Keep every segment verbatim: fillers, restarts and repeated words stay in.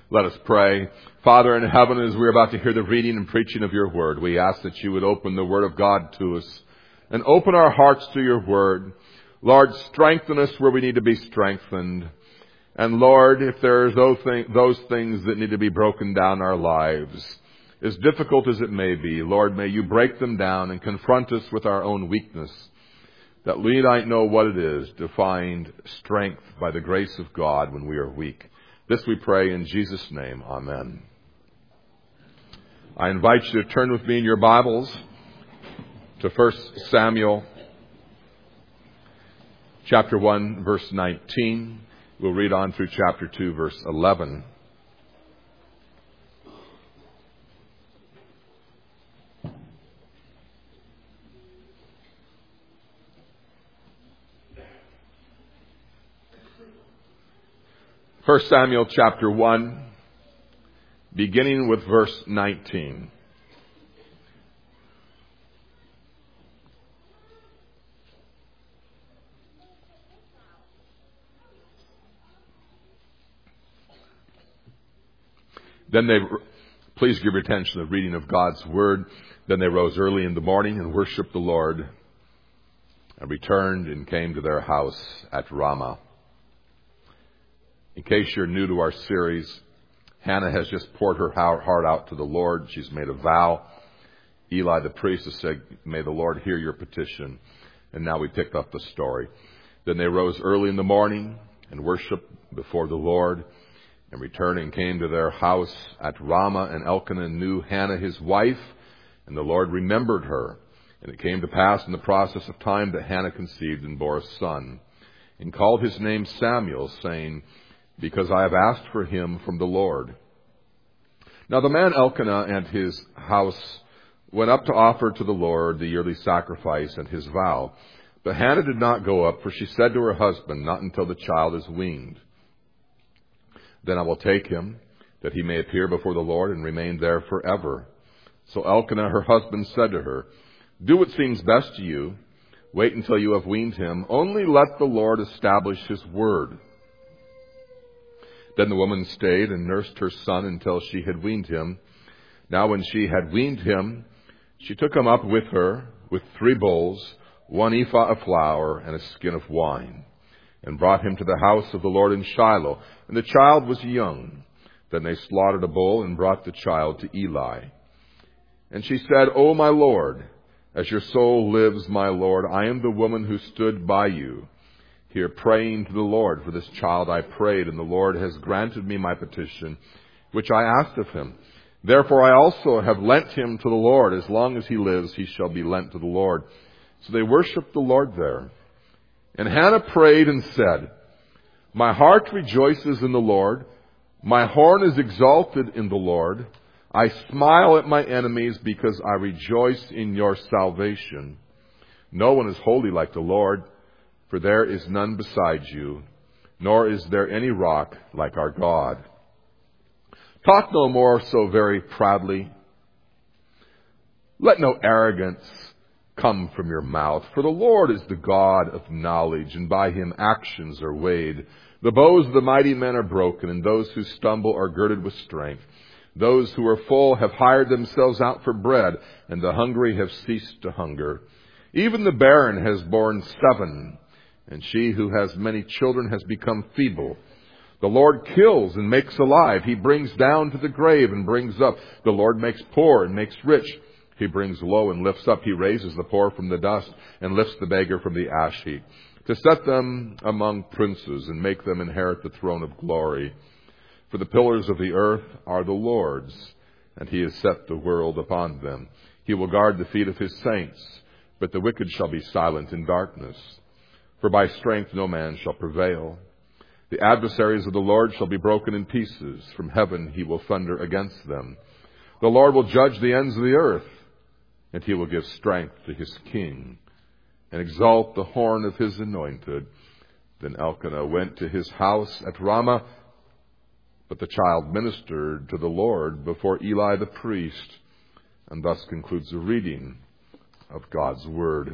Let us pray. Father in heaven, as we're about to hear the reading and preaching of your word, we ask that you would open the word of God to us and open our hearts to your word. Lord, strengthen us where we need to be strengthened. And Lord, if there's those, thing, those things that need to be broken down in our lives, as difficult as it may be, Lord, may you break them down and confront us with our own weakness, that we might know what it is to find strength by the grace of God when we are weak. This we pray in Jesus' name. Amen. I invite you to turn with me in your Bibles to First Samuel chapter one, verse nineteen. We'll read on through chapter two, verse eleven. First Samuel chapter one, beginning with verse nineteen. Then they, please give your attention to the reading of God's word. Then they rose early in the morning and worshiped the Lord, and returned and came to their house at Ramah. In case you're new to our series, Hannah has just poured her heart out to the Lord. She's made a vow. Eli the priest has said, may the Lord hear your petition. And now we pick up the story. Then they rose early in the morning and worshiped before the Lord, and returned and came to their house at Ramah. And Elkanah knew Hannah his wife, and the Lord remembered her. And it came to pass in the process of time that Hannah conceived and bore a son, and called his name Samuel, saying, because I have asked for him from the Lord. Now the man Elkanah and his house went up to offer to the Lord the yearly sacrifice and his vow. But Hannah did not go up, for she said to her husband, not until the child is weaned. Then I will take him, that he may appear before the Lord and remain there forever. So Elkanah, her husband, said to her, do what seems best to you. Wait until you have weaned him. Only let the Lord establish his word. Then the woman stayed and nursed her son until she had weaned him. Now when she had weaned him, she took him up with her with three bowls, one ephah of flour, and a skin of wine, and brought him to the house of the Lord in Shiloh. And the child was young. Then they slaughtered a bull and brought the child to Eli. And she said, O my Lord, as your soul lives, my Lord, I am the woman who stood by you here praying to the Lord. For this child I prayed, and the Lord has granted me my petition, which I asked of him. Therefore I also have lent him to the Lord. As long as he lives, he shall be lent to the Lord. So they worshiped the Lord there. And Hannah prayed and said, my heart rejoices in the Lord. My horn is exalted in the Lord. I smile at my enemies because I rejoice in your salvation. No one is holy like the Lord, for there is none beside you, nor is there any rock like our God. Talk no more so very proudly. Let no arrogance come from your mouth, for the Lord is the God of knowledge, and by him actions are weighed. The bows of the mighty men are broken, and those who stumble are girded with strength. Those who are full have hired themselves out for bread, and the hungry have ceased to hunger. Even the barren has borne seven, and she who has many children has become feeble. The Lord kills and makes alive. He brings down to the grave and brings up. The Lord makes poor and makes rich. He brings low and lifts up. He raises the poor from the dust and lifts the beggar from the ash heap, to set them among princes and make them inherit the throne of glory. For the pillars of the earth are the Lord's, and he has set the world upon them. He will guard the feet of his saints, but the wicked shall be silent in darkness. For by strength no man shall prevail. The adversaries of the Lord shall be broken in pieces. From heaven he will thunder against them. The Lord will judge the ends of the earth, and he will give strength to his king, and exalt the horn of his anointed. Then Elkanah went to his house at Ramah, but the child ministered to the Lord before Eli the priest. And thus concludes the reading of God's word.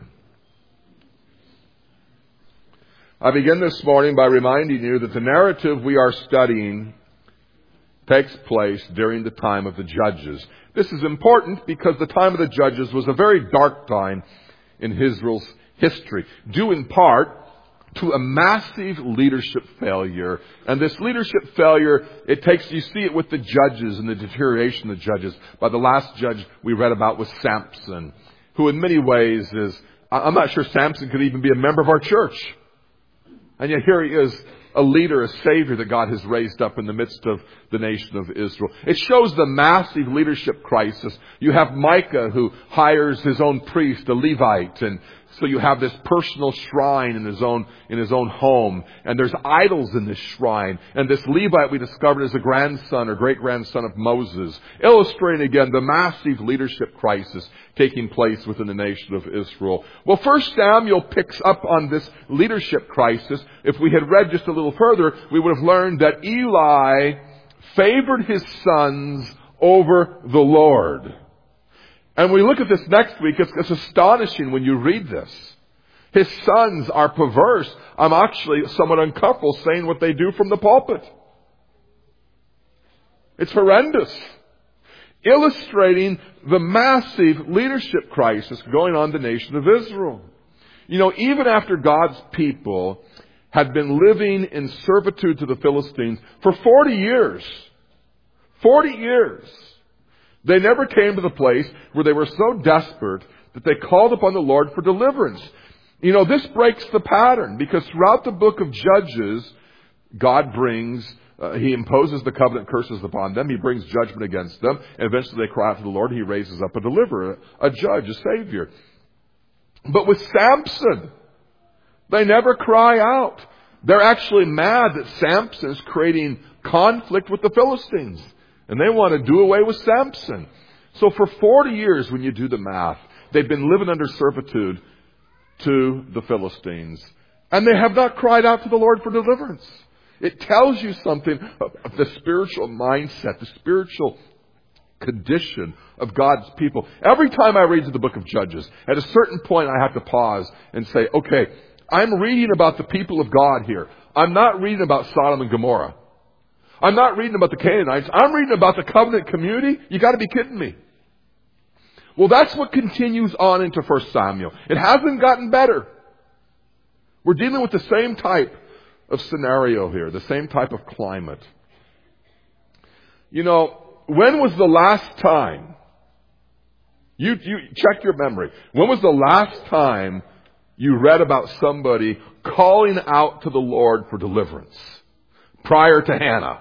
I begin this morning by reminding you that the narrative we are studying takes place during the time of the judges. This is important because the time of the judges was a very dark time in Israel's history, due in part to a massive leadership failure. And this leadership failure, it takes, you see it with the judges and the deterioration of the judges. By the last judge we read about was Samson, who in many ways is, I'm not sure Samson could even be a member of our church. And yet here he is, a leader, a savior that God has raised up in the midst of the nation of Israel. It shows the massive leadership crisis. You have Micah, who hires his own priest, a Levite, and so you have this personal shrine in his own in his own home, and there's idols in this shrine. And this Levite we discovered is a grandson or great-grandson of Moses, illustrating again the massive leadership crisis taking place within the nation of Israel. Well, First Samuel picks up on this leadership crisis. If we had read just a little further, we would have learned that Eli favored his sons over the Lord. And when we look at this next week, it's, it's astonishing when you read this. His sons are perverse. I'm actually somewhat uncomfortable saying what they do from the pulpit. It's horrendous. Illustrating the massive leadership crisis going on in the nation of Israel. You know, even after God's people had been living in servitude to the Philistines for forty years, forty years, they never came to the place where they were so desperate that they called upon the Lord for deliverance. You know, this breaks the pattern because throughout the book of Judges, God brings, uh, He imposes the covenant curses upon them. He brings judgment against them. And eventually they cry out to the Lord. He raises up a deliverer, a judge, a savior. But with Samson, they never cry out. They're actually mad that Samson is creating conflict with the Philistines. And they want to do away with Samson. So for forty years, when you do the math, they've been living under servitude to the Philistines. And they have not cried out to the Lord for deliverance. It tells you something of the spiritual mindset, the spiritual condition of God's people. Every time I read through the book of Judges, at a certain point I have to pause and say, okay, I'm reading about the people of God here. I'm not reading about Sodom and Gomorrah. I'm not reading about the Canaanites. I'm reading about the covenant community. You got to be kidding me. Well, that's what continues on into First Samuel. It hasn't gotten better. We're dealing with the same type of scenario here, the same type of climate. You know, when was the last time, you, you check your memory, when was the last time you read about somebody calling out to the Lord for deliverance? Prior to Hannah.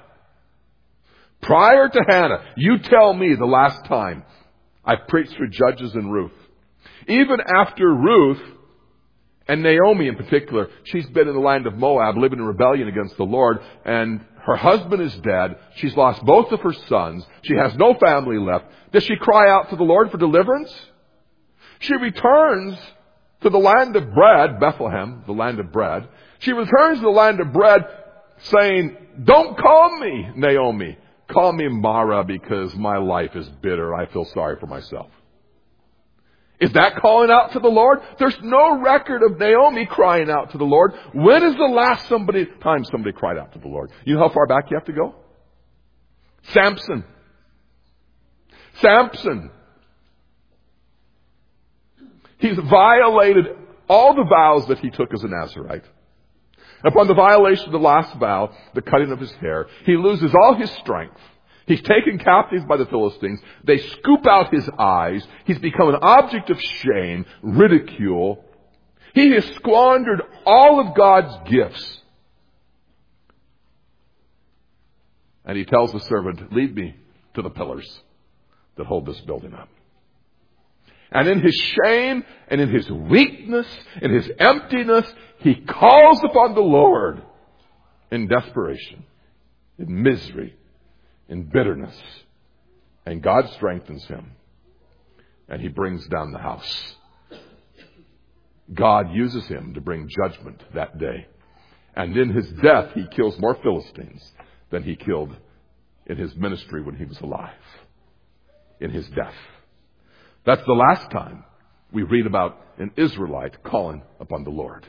Prior to Hannah. You tell me the last time I preached through Judges and Ruth. Even after Ruth, and Naomi in particular, she's been in the land of Moab living in rebellion against the Lord, and her husband is dead. She's lost both of her sons. She has no family left. Does she cry out to the Lord for deliverance? She returns to the land of bread, Bethlehem, the land of bread. She returns to the land of bread saying, don't call me Naomi. Call me Mara because my life is bitter. I feel sorry for myself. Is that calling out to the Lord? There's no record of Naomi crying out to the Lord. When is the last somebody time somebody cried out to the Lord? You know how far back you have to go? Samson. Samson. He's violated all the vows that he took as a Nazirite. Upon the violation of the last vow, the cutting of his hair, he loses all his strength. He's taken captive by the Philistines. They scoop out his eyes. He's become an object of shame, ridicule. He has squandered all of God's gifts. And he tells the servant, lead me to the pillars that hold this building up. And in his shame and in his weakness, in his emptiness, he calls upon the Lord in desperation, in misery, in bitterness. And God strengthens him. And he brings down the house. God uses him to bring judgment that day. And in his death, he kills more Philistines than he killed in his ministry when he was alive. In his death. That's the last time we read about an Israelite calling upon the Lord.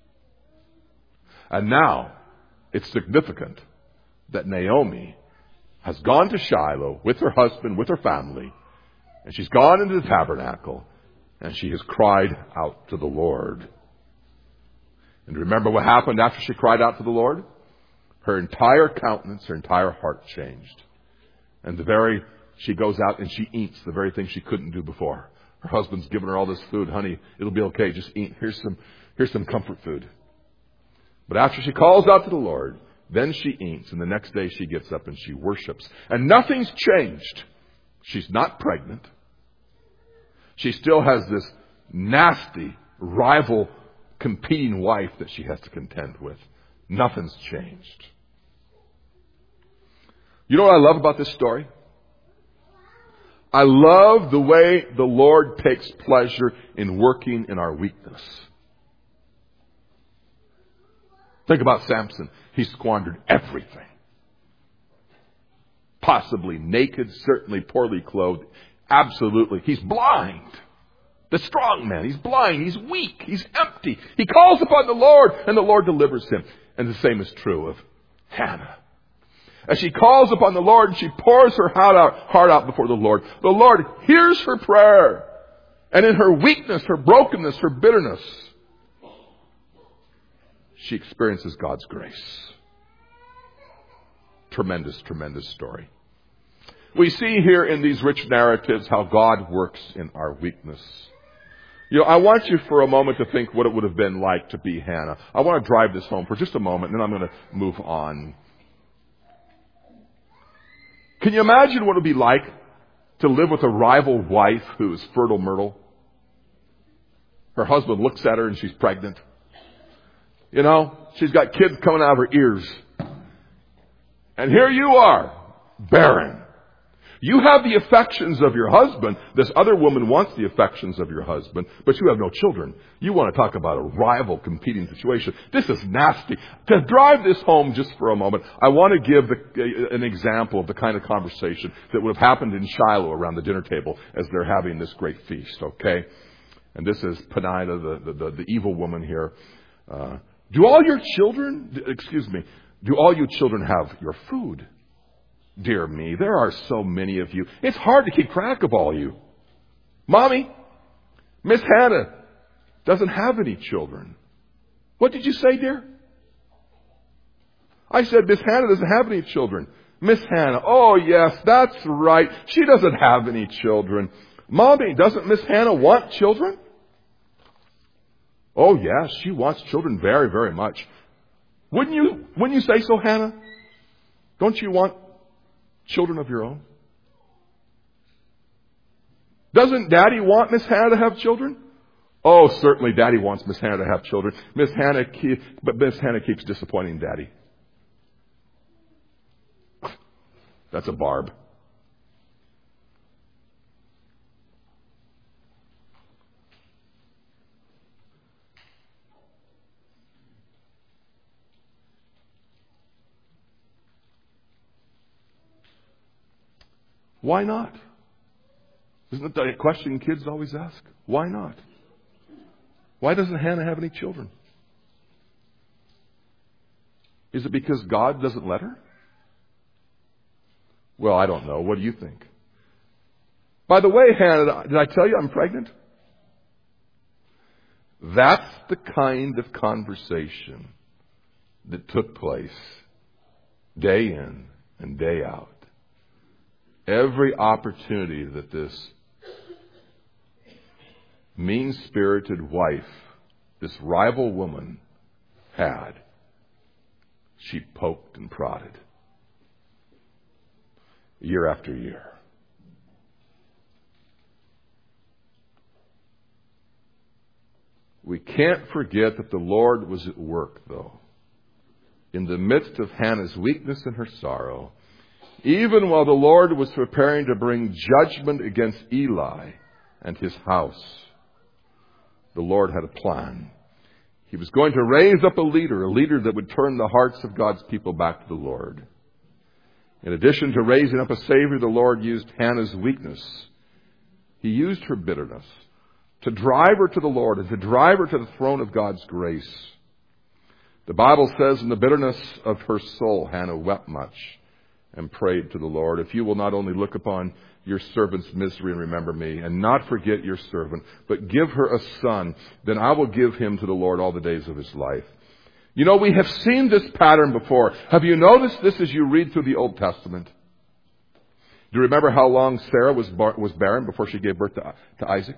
And now, it's significant that Naomi has gone to Shiloh with her husband, with her family, and she's gone into the tabernacle, and she has cried out to the Lord. And remember what happened after she cried out to the Lord? Her entire countenance, her entire heart changed. And the very, she goes out and she eats the very thing she couldn't do before. Her husband's given her all this food. Honey, it'll be okay. Just eat. Here's some, here's some comfort food. But after she calls out to the Lord, then she eats. And the next day she gets up and she worships. And nothing's changed. She's not pregnant. She still has this nasty, rival, competing wife that she has to contend with. Nothing's changed. You know what I love about this story? I love the way the Lord takes pleasure in working in our weakness. Think about Samson. He squandered everything. Possibly naked, certainly poorly clothed. Absolutely. He's blind. The strong man. He's blind. He's weak. He's empty. He calls upon the Lord and the Lord delivers him. And the same is true of Hannah. As she calls upon the Lord and she pours her heart out, heart out before the Lord, the Lord hears her prayer. And in her weakness, her brokenness, her bitterness, she experiences God's grace. Tremendous, tremendous story. We see here in these rich narratives how God works in our weakness. You know, I want you for a moment to think what it would have been like to be Hannah. I want to drive this home for just a moment, and then I'm going to move on. Can you imagine what it would be like to live with a rival wife who is fertile myrtle? Her husband looks at her and she's pregnant. You know, she's got kids coming out of her ears. And here you are, barren. You have the affections of your husband. This other woman wants the affections of your husband, but you have no children. You want to talk about a rival competing situation. This is nasty. To drive this home just for a moment, I want to give the, an example of the kind of conversation that would have happened in Shiloh around the dinner table as they're having this great feast, okay? And this is Peninnah, the, the, the, the evil woman here. Uh, do all your children, excuse me, do all you children have your food? Dear me, there are so many of you. It's hard to keep track of all you. Mommy, Miss Hannah doesn't have any children. What did you say, dear? I said Miss Hannah doesn't have any children. Miss Hannah, oh yes, that's right. She doesn't have any children. Mommy, doesn't Miss Hannah want children? Oh yes, she wants children very, very much. Wouldn't you, wouldn't you say so, Hannah? Don't you want children of your own? Doesn't Daddy want Miss Hannah to have children? Oh, certainly Daddy wants Miss Hannah to have children. Miss Hannah, keep, but Miss Hannah keeps disappointing Daddy. That's a barb. Why not? Isn't it the question kids always ask? Why not? Why doesn't Hannah have any children? Is it because God doesn't let her? Well, I don't know. What do you think? By the way, Hannah, did I tell you I'm pregnant? That's the kind of conversation that took place day in and day out. Every opportunity that this mean-spirited wife, this rival woman, had, she poked and prodded. Year after year. We can't forget that the Lord was at work, though. In the midst of Hannah's weakness and her sorrow, even while the Lord was preparing to bring judgment against Eli and his house, the Lord had a plan. He was going to raise up a leader, a leader that would turn the hearts of God's people back to the Lord. In addition to raising up a Savior, the Lord used Hannah's weakness. He used her bitterness to drive her to the Lord and to drive her to the throne of God's grace. The Bible says in the bitterness of her soul, Hannah wept much. and prayed to the Lord, if you will not only look upon your servant's misery and remember me, and not forget your servant, but give her a son, then I will give him to the Lord all the days of his life. You know, we have seen this pattern before. Have you noticed this as you read through the Old Testament? Do you remember how long Sarah was bar- was barren before she gave birth to, to Isaac?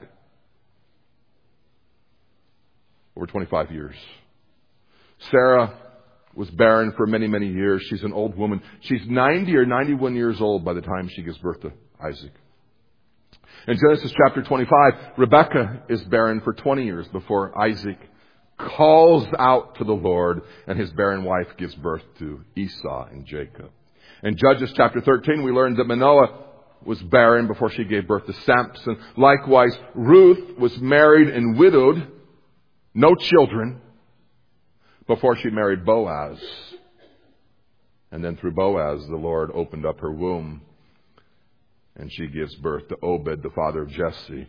Over twenty-five years. Sarah was barren for many, many years. She's an old woman. She's ninety or ninety-one years old by the time she gives birth to Isaac. In Genesis chapter twenty-five, Rebekah is barren for twenty years before Isaac calls out to the Lord, and his barren wife gives birth to Esau and Jacob. In Judges chapter thirteen, we learned that Manoah was barren before she gave birth to Samson. Likewise, Ruth was married and widowed, no children, before she married Boaz. And then through Boaz, the Lord opened up her womb, and she gives birth to Obed, the father of Jesse,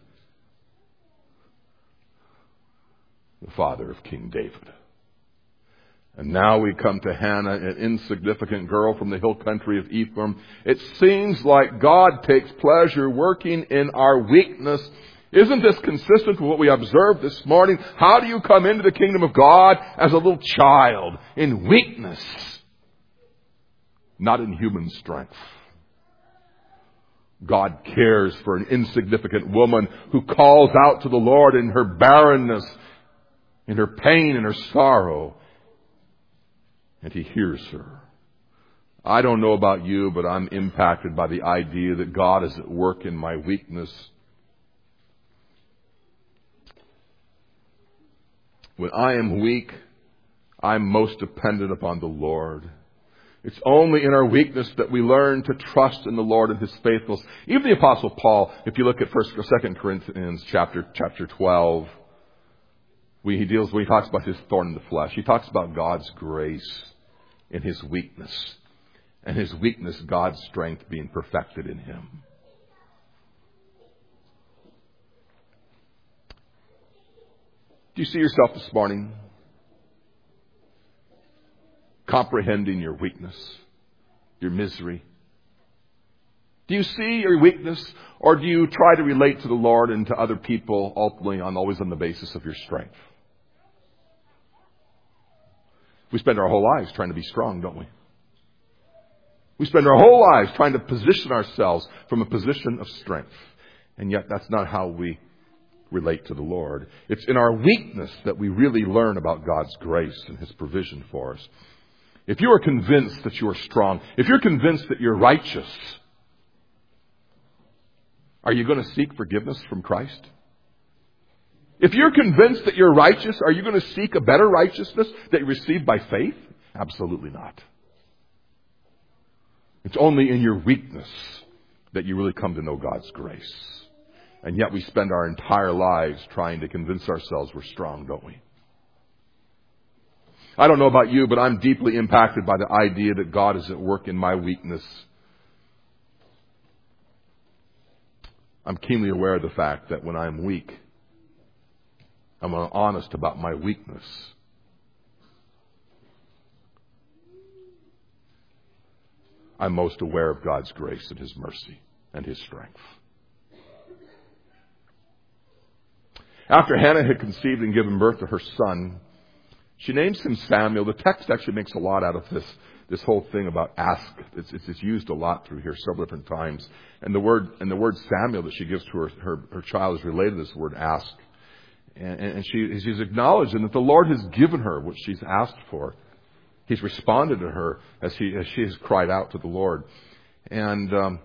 the father of King David. And now we come to Hannah, an insignificant girl from the hill country of Ephraim. It seems like God takes pleasure working in our weakness. Isn't this consistent with what we observed this morning? How do you come into the kingdom of God as a little child? In weakness, not in human strength. God cares for an insignificant woman who calls out to the Lord in her barrenness, in her pain and her sorrow. And He hears her. I don't know about you, but I'm impacted by the idea that God is at work in my weakness. When I am weak, I'm most dependent upon the Lord. It's only in our weakness that we learn to trust in the Lord and His faithfulness. Even the Apostle Paul, if you look at First or Second Corinthians chapter chapter twelve, we, he deals when he talks about his thorn in the flesh. He talks about God's grace in his weakness, and his weakness, God's strength being perfected in him. Do you see yourself this morning comprehending your weakness, your misery? Do you see your weakness, or do you try to relate to the Lord and to other people ultimately on always on the basis of your strength? We spend our whole lives trying to be strong, don't we? We spend our whole lives trying to position ourselves from a position of strength. And yet that's not how we relate to the Lord. It's in our weakness that we really learn about God's grace and His provision for us. If you are convinced that you are strong, if you're convinced that you're righteous, are you going to seek forgiveness from Christ? If you're convinced that you're righteous, are you going to seek a better righteousness that you receive by faith? Absolutely not. It's only in your weakness that you really come to know God's grace. And yet we spend our entire lives trying to convince ourselves we're strong, don't we? I don't know about you, but I'm deeply impacted by the idea that God is at work in my weakness. I'm keenly aware of the fact that when I'm weak, I'm honest about my weakness. I'm most aware of God's grace and His mercy and His strength. After Hannah had conceived and given birth to her son, she names him Samuel. The text actually makes a lot out of this, this whole thing about ask. It's, it's, it's used a lot through here several different times. And the word, and the word Samuel that she gives to her, her, her child is related to this word ask. And, and she, she's acknowledging that the Lord has given her what she's asked for. He's responded to her as, he, as she has cried out to the Lord. And um,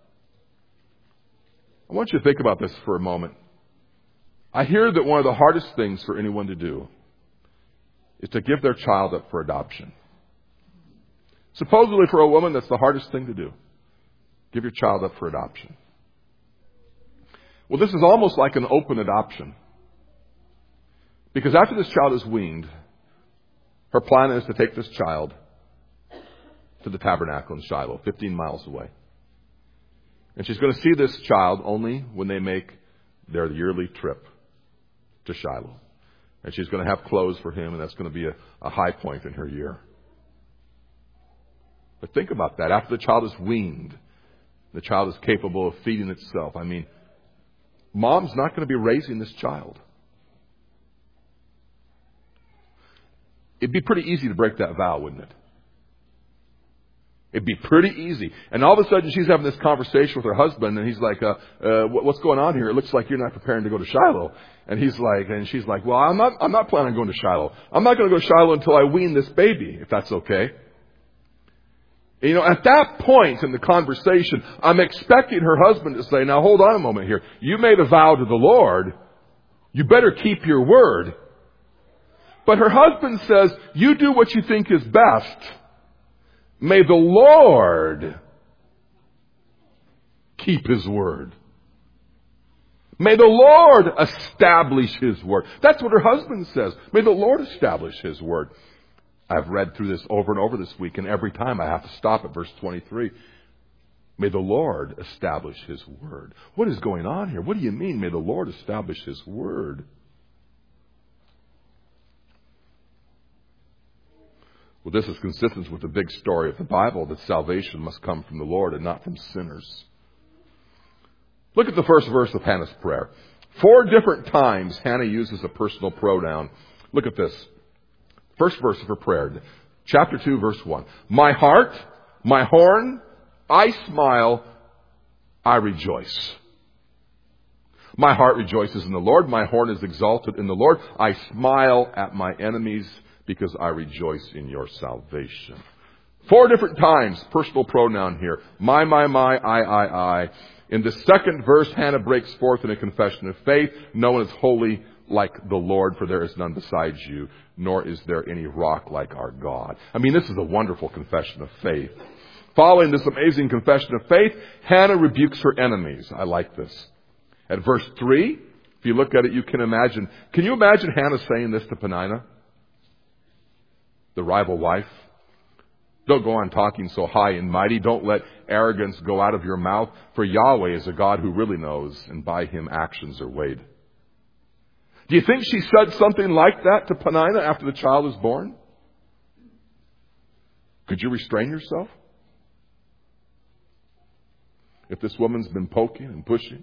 I want you to think about this for a moment. I hear that one of the hardest things for anyone to do is to give their child up for adoption. Supposedly for a woman, that's the hardest thing to do. Give your child up for adoption. Well, this is almost like an open adoption. Because after this child is weaned, her plan is to take this child to the tabernacle in Shiloh, fifteen miles away. And she's going to see this child only when they make their yearly trip to Shiloh. And she's going to have clothes for him, and that's going to be a, a high point in her year. But think about that. After the child is weaned, the child is capable of feeding itself. I mean, mom's not going to be raising this child. It'd be pretty easy to break that vow, wouldn't it? It'd be pretty easy. And all of a sudden she's having this conversation with her husband, and he's like, uh, uh, what's going on here? It looks like you're not preparing to go to Shiloh. And he's like, and she's like, well, I'm not, I'm not planning on going to Shiloh. I'm not going to go to Shiloh until I wean this baby, if that's okay. You know, at that point in the conversation, I'm expecting her husband to say, now hold on a moment here. You made a vow to the Lord. You better keep your word. But her husband says, you do what you think is best. May the Lord keep His word. May the Lord establish His word. That's what her husband says. May the Lord establish His word. I've read through this over and over this week, and every time I have to stop at verse twenty-three. May the Lord establish His word. What is going on here? What do you mean, may the Lord establish His word? Well, this is consistent with the big story of the Bible, that salvation must come from the Lord and not from sinners. Look at the first verse of Hannah's prayer. Four different times Hannah uses a personal pronoun. Look at this. First verse of her prayer, chapter two, verse one. My heart, my horn, I smile, I rejoice. My heart rejoices in the Lord. My horn is exalted in the Lord. I smile at my enemies because I rejoice in your salvation. Four different times, personal pronoun here. My, my, my, I, I, I. In the second verse, Hannah breaks forth in a confession of faith. No one is holy like the Lord, for there is none besides you, nor is there any rock like our God. I mean, this is a wonderful confession of faith. Following this amazing confession of faith, Hannah rebukes her enemies. I like this. At verse three, if you look at it, you can imagine. Can you imagine Hannah saying this to Peninnah, the rival wife? Don't go on talking so high and mighty. Don't let arrogance go out of your mouth. For Yahweh is a God who really knows, and by Him actions are weighed. Do you think she said something like that to Peninnah after the child was born? Could you restrain yourself? If this woman's been poking and pushing?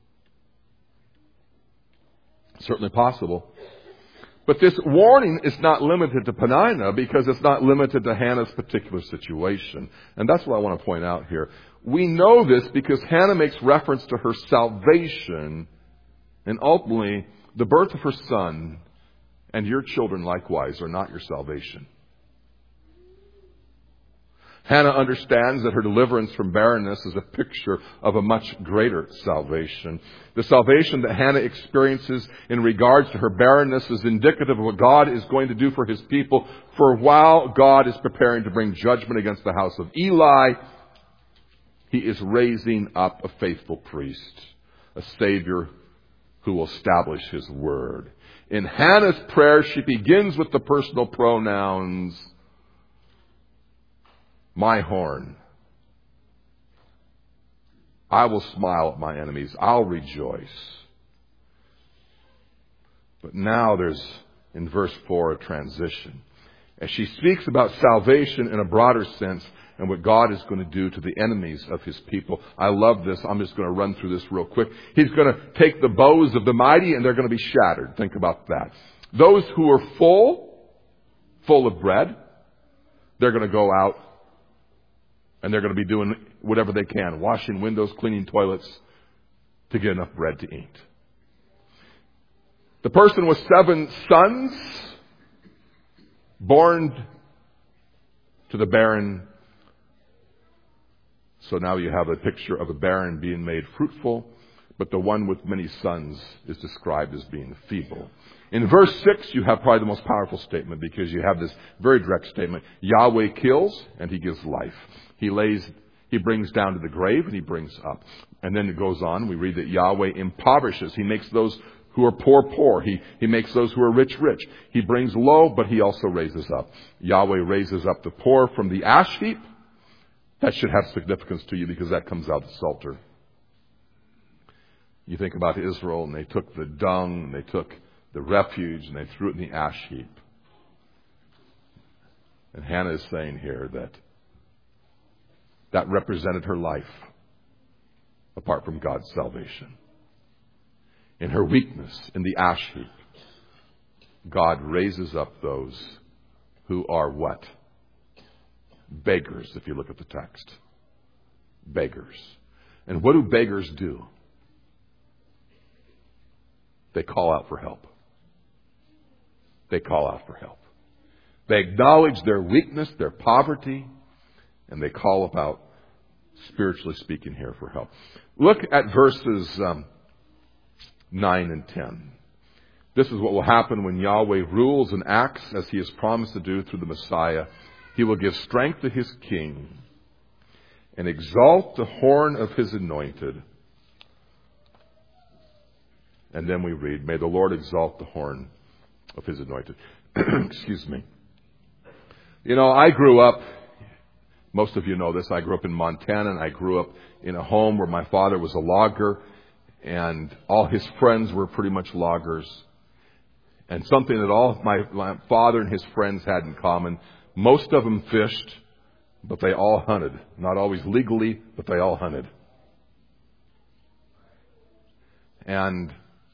Certainly possible. But this warning is not limited to Peninnah, because it's not limited to Hannah's particular situation. And that's what I want to point out here. We know this because Hannah makes reference to her salvation, and ultimately the birth of her son and your children likewise are not your salvation. Hannah understands that her deliverance from barrenness is a picture of a much greater salvation. The salvation that Hannah experiences in regards to her barrenness is indicative of what God is going to do for His people. For while God is preparing to bring judgment against the house of Eli, He is raising up a faithful priest, a Savior who will establish His word. In Hannah's prayer, she begins with the personal pronouns, my horn. I will smile at my enemies. I'll rejoice. But now there's, in verse four, a transition. As she speaks about salvation in a broader sense and what God is going to do to the enemies of His people. I love this. I'm just going to run through this real quick. He's going to take the bows of the mighty and they're going to be shattered. Think about that. Those who are full, full of bread, they're going to go out and they're going to be doing whatever they can, washing windows, cleaning toilets to get enough bread to eat. The person with seven sons, born to the barren. So now you have a picture of a barren being made fruitful, but the one with many sons is described as being feeble. In verse six, you have probably the most powerful statement, because you have this very direct statement. Yahweh kills and He gives life. He lays, He brings down to the grave and He brings up. And then it goes on. We read that Yahweh impoverishes. He makes those who are poor, poor. He, he makes those who are rich, rich. He brings low, but He also raises up. Yahweh raises up the poor from the ash heap. That should have significance to you, because that comes out of the Psalter. You think about Israel, and they took the dung, and they took the refuge, and they threw it in the ash heap. And Hannah is saying here that that represented her life apart from God's salvation. In her weakness, in the ash heap, God raises up those who are what? Beggars, if you look at the text. Beggars. And what do beggars do? They call out for help. They call out for help. They acknowledge their weakness, their poverty, and they call about, spiritually speaking here, for help. Look at verses um, nine and ten. This is what will happen when Yahweh rules and acts as He has promised to do through the Messiah. He will give strength to His king and exalt the horn of His anointed. And then we read, may the Lord exalt the horn of His anointed. Excuse me. You know, I grew up, most of you know this, I grew up in Montana, and I grew up in a home where my father was a logger, and all his friends were pretty much loggers. And something that all my, my father and his friends had in common, most of them fished, but they all hunted. Not always legally, but they all hunted. And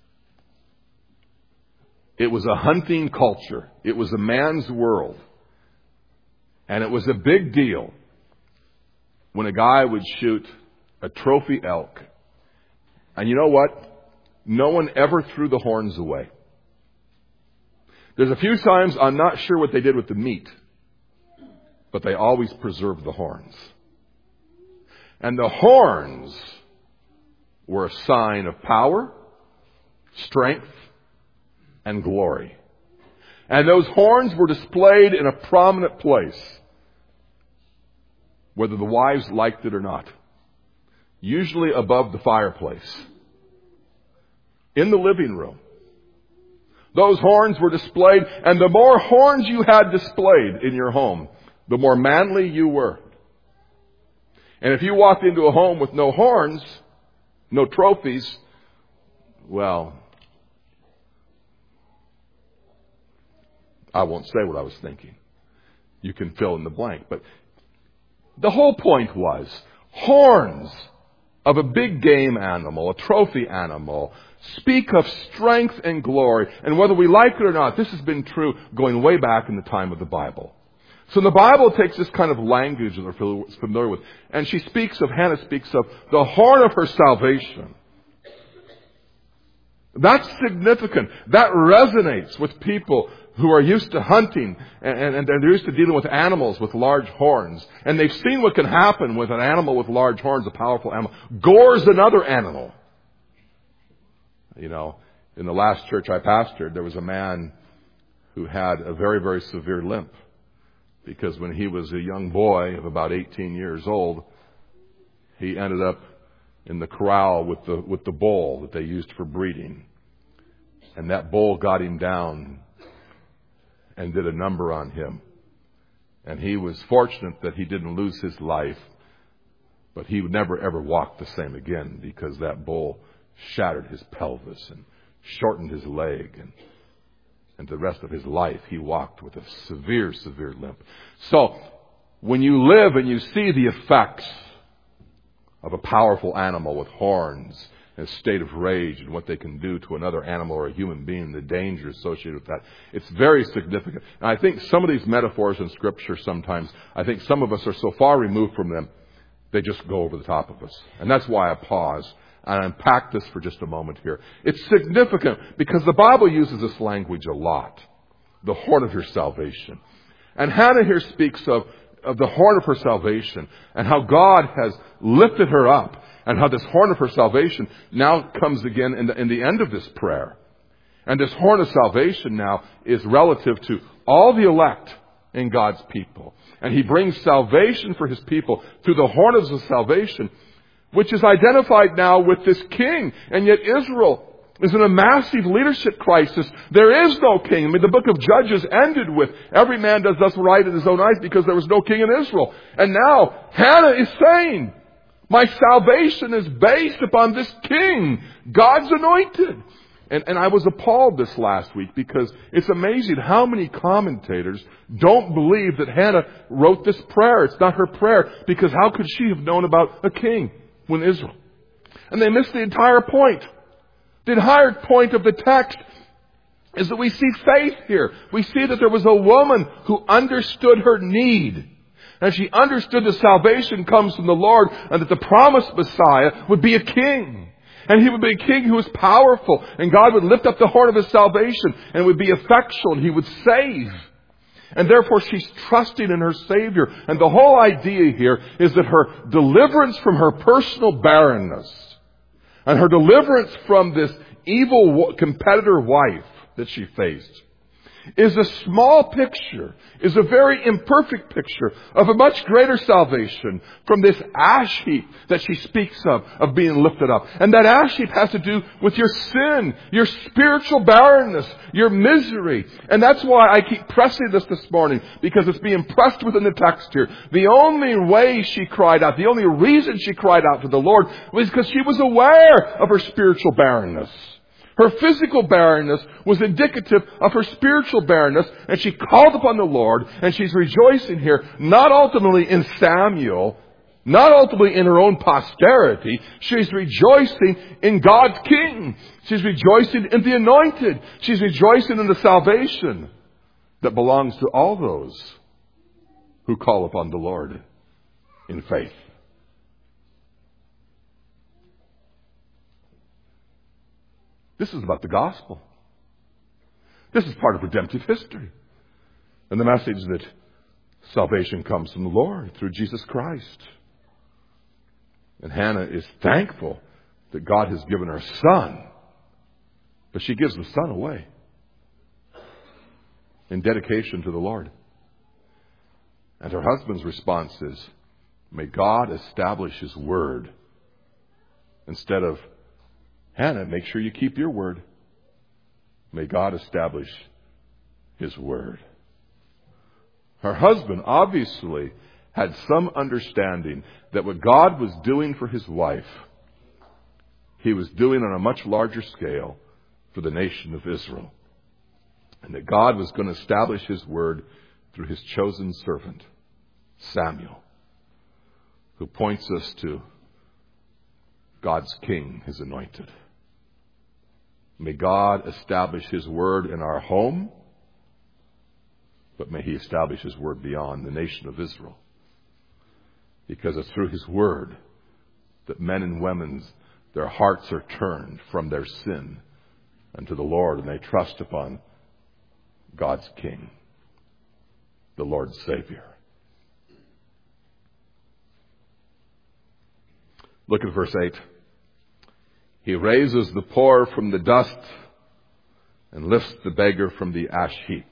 it was a hunting culture. It was a man's world. And it was a big deal when a guy would shoot a trophy elk. And you know what? No one ever threw the horns away. There's a few times I'm not sure what they did with the meat, but they always preserved the horns. And the horns were a sign of power, strength, and glory. And those horns were displayed in a prominent place, whether the wives liked it or not. Usually above the fireplace. In the living room. Those horns were displayed, and the more horns you had displayed in your home, the more manly you were. And if you walked into a home with no horns, no trophies, well, I won't say what I was thinking. You can fill in the blank. But the whole point was, horns of a big game animal, a trophy animal, speak of strength and glory. And whether we like it or not, this has been true going way back in the time of the Bible. So the Bible takes this kind of language that we're familiar with, and she speaks of, Hannah speaks of the horn of her salvation. That's significant. That resonates with people who are used to hunting and, and, and they're used to dealing with animals with large horns. And they've seen what can happen with an animal with large horns, a powerful animal. Gores another animal. You know, in the last church I pastored, there was a man who had a very, very severe limp. Because when he was a young boy of about eighteen years old, he ended up in the corral with the with the bull that they used for breeding. And that bull got him down and did a number on him. And he was fortunate that he didn't lose his life, but he would never ever walk the same again because that bull shattered his pelvis and shortened his leg, and and the rest of his life he walked with a severe, severe limp. So when you live and you see the effects of a powerful animal with horns in a state of rage and what they can do to another animal or a human being, the danger associated with that, it's very significant. And I think some of these metaphors in Scripture sometimes, I think some of us are so far removed from them, they just go over the top of us. And that's why I pause and unpack this for just a moment here. It's significant because the Bible uses this language a lot. The horn of your salvation. And Hannah here speaks of, of the horn of her salvation and how God has lifted her up and how this horn of her salvation now comes again in the, in the end of this prayer. And this horn of salvation now is relative to all the elect in God's people. And He brings salvation for His people through the horn of His salvation, which is identified now with this king. And yet Israel is in a massive leadership crisis. There is no king. I mean, the book of Judges ended with every man does thus right in his own eyes because there was no king in Israel. And now Hannah is saying, my salvation is based upon this king, God's anointed. And, and I was appalled this last week because it's amazing how many commentators don't believe that Hannah wrote this prayer. It's not her prayer, because how could she have known about a king when Israel? And they missed the entire point. The entire point of the text is that we see faith here. We see that there was a woman who understood her need. And she understood that salvation comes from the Lord, and that the promised Messiah would be a king. And he would be a king who was powerful. And God would lift up the horn of his salvation, and it would be effectual, and he would save. And therefore she's trusting in her Savior. And the whole idea here is that her deliverance from her personal barrenness, and her deliverance from this evil competitor wife that she faced, is a small picture, is a very imperfect picture of a much greater salvation from this ash heap that she speaks of, of being lifted up. And that ash heap has to do with your sin, your spiritual barrenness, your misery. And that's why I keep pressing this this morning, because it's being pressed within the text here. The only way she cried out, the only reason she cried out to the Lord was because she was aware of her spiritual barrenness. Her physical barrenness was indicative of her spiritual barrenness, and she called upon the Lord, and she's rejoicing here, not ultimately in Samuel, not ultimately in her own posterity. She's rejoicing in God's King. She's rejoicing in the Anointed. She's rejoicing in the salvation that belongs to all those who call upon the Lord in faith. This is about the gospel. This is part of redemptive history. And the message that salvation comes from the Lord through Jesus Christ. And Hannah is thankful that God has given her a son. But she gives the son away in dedication to the Lord. And her husband's response is, may God establish his word. Instead of, Hannah, make sure you keep your word. May God establish his word. Her husband obviously had some understanding that what God was doing for his wife, he was doing on a much larger scale for the nation of Israel. And that God was going to establish his word through his chosen servant, Samuel, who points us to God's King, his anointed. May God establish his word in our home, but may he establish his word beyond the nation of Israel. Because it's through his word that men and women, their hearts are turned from their sin unto the Lord, and they trust upon God's King, the Lord's Savior. Look at verse eight. He raises the poor from the dust and lifts the beggar from the ash heap.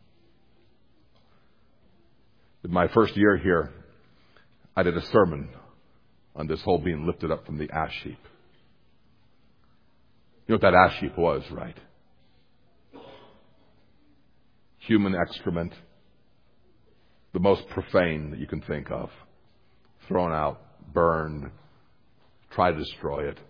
In my first year here, I did a sermon on this whole being lifted up from the ash heap. You know what that ash heap was, right? Human excrement, the most profane that you can think of. Thrown out, burned, try to destroy it.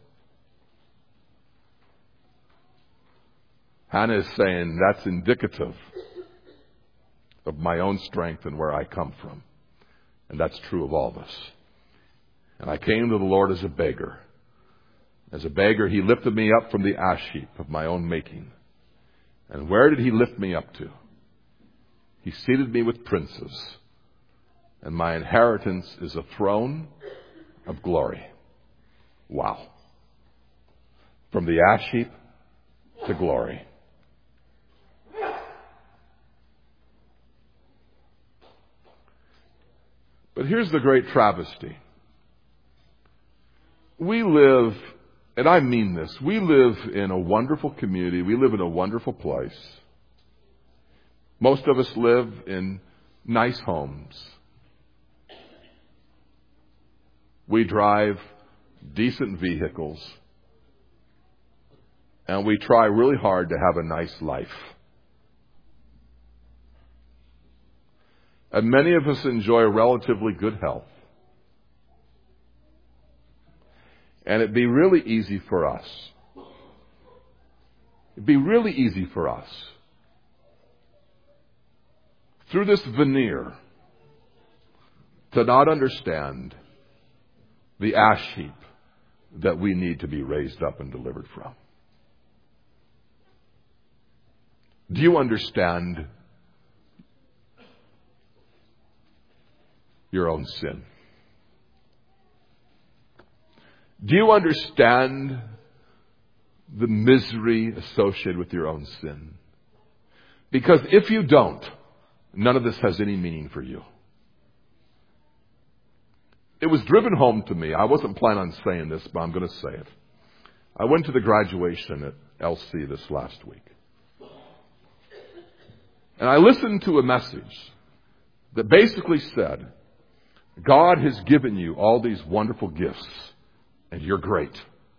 Hannah is saying that's indicative of my own strength and where I come from. And that's true of all of us. And I came to the Lord as a beggar. As a beggar, he lifted me up from the ash heap of my own making. And where did he lift me up to? He seated me with princes. And my inheritance is a throne of glory. Wow. From the ash heap to glory. But here's the great travesty. We live, and I mean this, we live in a wonderful community. We live in a wonderful place. Most of us live in nice homes. We drive decent vehicles. And we try really hard to have a nice life. And many of us enjoy relatively good health. And it'd be really easy for us it'd be really easy for us, through this veneer, to not understand the ash heap that we need to be raised up and delivered from. Do you understand your own sin? Do you understand the misery associated with your own sin? Because if you don't, none of this has any meaning for you. It was driven home to me. I wasn't planning on saying this, but I'm going to say it. I went to the graduation at L C this last week. And I listened to a message that basically said, God has given you all these wonderful gifts, and you're great.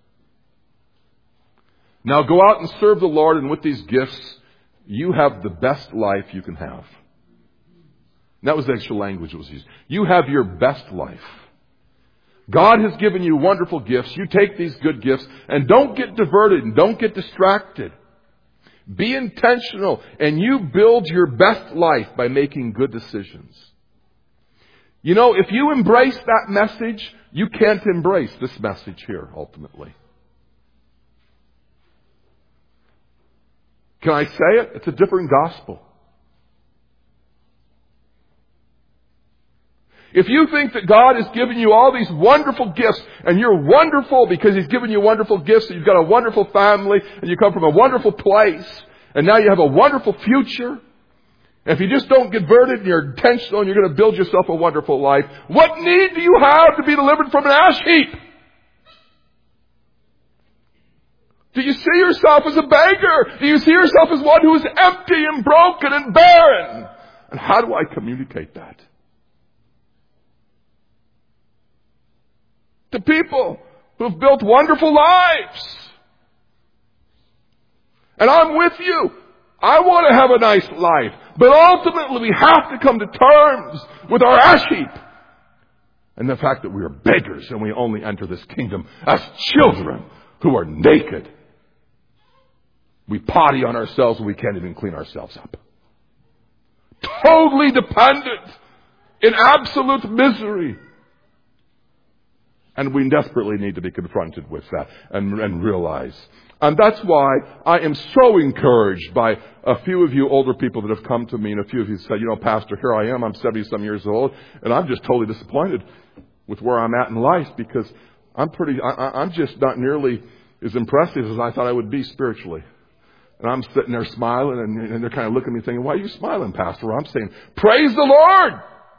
Now go out and serve the Lord, and with these gifts, you have the best life you can have. And that was the actual language that was used. You have your best life. God has given you wonderful gifts. You take these good gifts and don't get diverted and don't get distracted. Be intentional, and you build your best life by making good decisions. You know, if you embrace that message, you can't embrace this message here, ultimately. Can I say it? It's a different gospel. If you think that God has given you all these wonderful gifts, and you're wonderful because He's given you wonderful gifts, and you've got a wonderful family, and you come from a wonderful place, and now you have a wonderful future, and if you just don't get diverted and you're intentional and you're going to build yourself a wonderful life, what need do you have to be delivered from an ash heap? Do you see yourself as a beggar? Do you see yourself as one who is empty and broken and barren? And how do I communicate that to people who have built wonderful lives? And I'm with you. I want to have a nice life. But ultimately we have to come to terms with our ash heap and the fact that we are beggars and we only enter this kingdom as children who are naked. We potty on ourselves and we can't even clean ourselves up. Totally dependent in absolute misery. And we desperately need to be confronted with that and, and realize. And that's why I am so encouraged by a few of you older people that have come to me, and a few of you said, you know, Pastor, here I am, I'm seventy-some years old, and I'm just totally disappointed with where I'm at in life because I'm pretty, I, I'm just not nearly as impressive as I thought I would be spiritually. And I'm sitting there smiling, and, and they're kind of looking at me thinking, why are you smiling, Pastor? Well, I'm saying, praise the Lord!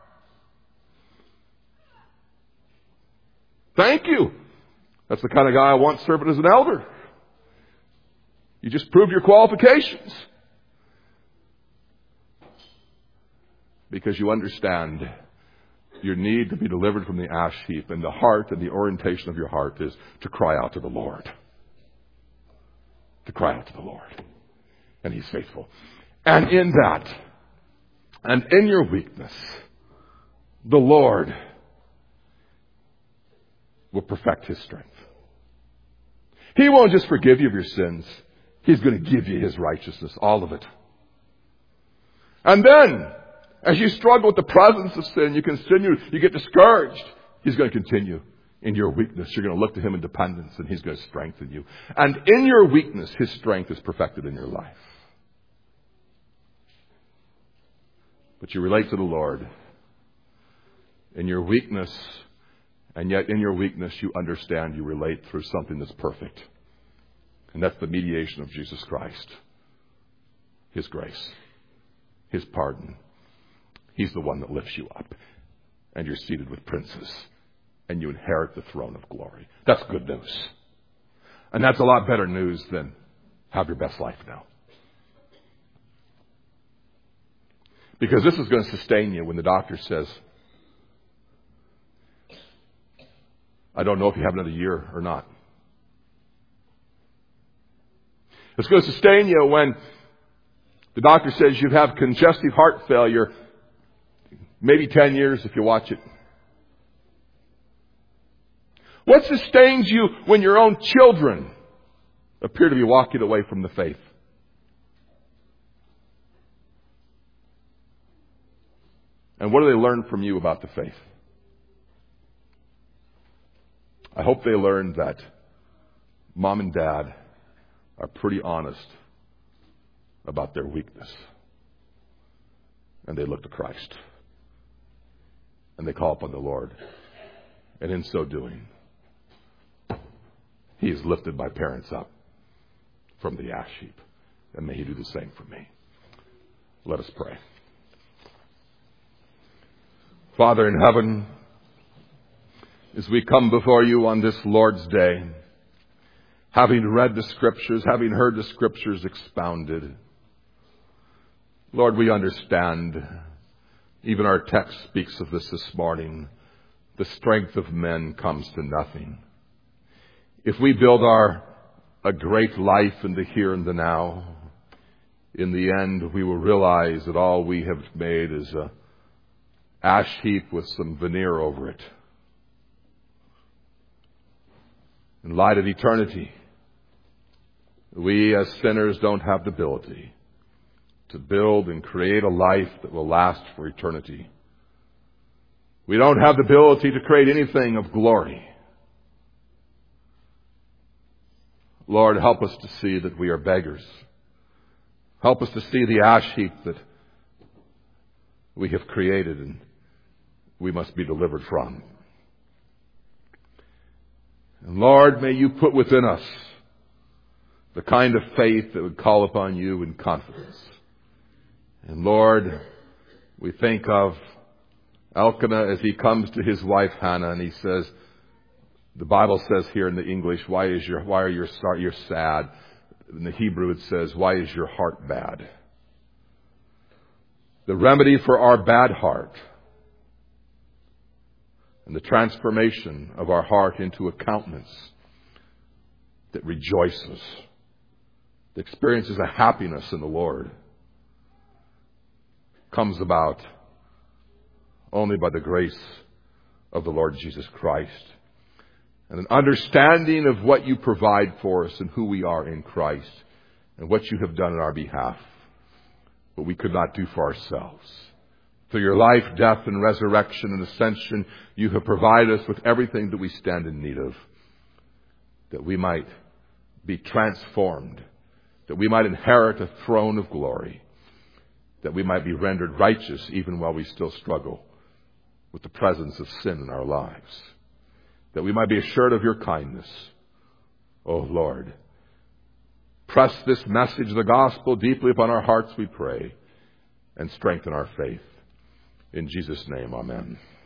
Thank you. That's the kind of guy I want serving as an elder. You just prove your qualifications. Because you understand your need to be delivered from the ash heap, and the heart and the orientation of your heart is to cry out to the Lord. To cry out to the Lord. And He's faithful. And in that, and in your weakness, the Lord will perfect His strength. He won't just forgive you of your sins. He's going to give you His righteousness, all of it. And then, as you struggle with the presence of sin, you continue, you get discouraged. He's going to continue in your weakness. You're going to look to Him in dependence, and He's going to strengthen you. And in your weakness, His strength is perfected in your life. But you relate to the Lord in your weakness, and yet in your weakness you understand you relate through something that's perfect. And that's the mediation of Jesus Christ. His grace. His pardon. He's the one that lifts you up. And you're seated with princes. And you inherit the throne of glory. That's good news. And that's a lot better news than have your best life now. Because this is going to sustain you when the doctor says, I don't know if you have another year or not. It's going to sustain you when the doctor says you have congestive heart failure, maybe ten years if you watch it. What sustains you when your own children appear to be walking away from the faith? And what do they learn from you about the faith? I hope they learned that mom and dad are pretty honest about their weakness. And they look to Christ. And they call upon the Lord. And in so doing, He is lifted by parents up from the ash heap. And may He do the same for me. Let us pray. Father in heaven, as we come before you on this Lord's Day, having read the Scriptures, having heard the Scriptures expounded, Lord, we understand, even our text speaks of this this morning, the strength of men comes to nothing. If we build our a great life in the here and the now, in the end we will realize that all we have made is a ash heap with some veneer over it. In light of eternity, we as sinners don't have the ability to build and create a life that will last for eternity. We don't have the ability to create anything of glory. Lord, help us to see that we are beggars. Help us to see the ash heap that we have created and we must be delivered from. And Lord, may you put within us the kind of faith that would call upon you in confidence. And Lord, we think of Elkanah as he comes to his wife Hannah and he says, the Bible says here in the English, why is your, why are your, you're sad? In the Hebrew it says, why is your heart bad? The remedy for our bad heart and the transformation of our heart into a countenance that rejoices, that experiences a happiness in the Lord, comes about only by the grace of the Lord Jesus Christ. And an understanding of what you provide for us and who we are in Christ and what you have done on our behalf, what we could not do for ourselves. Through your life, death, and resurrection and ascension, you have provided us with everything that we stand in need of, that we might be transformed, that we might inherit a throne of glory, that we might be rendered righteous even while we still struggle with the presence of sin in our lives, that we might be assured of your kindness. Oh Lord, press this message of the gospel deeply upon our hearts, we pray, and strengthen our faith. In Jesus' name, amen.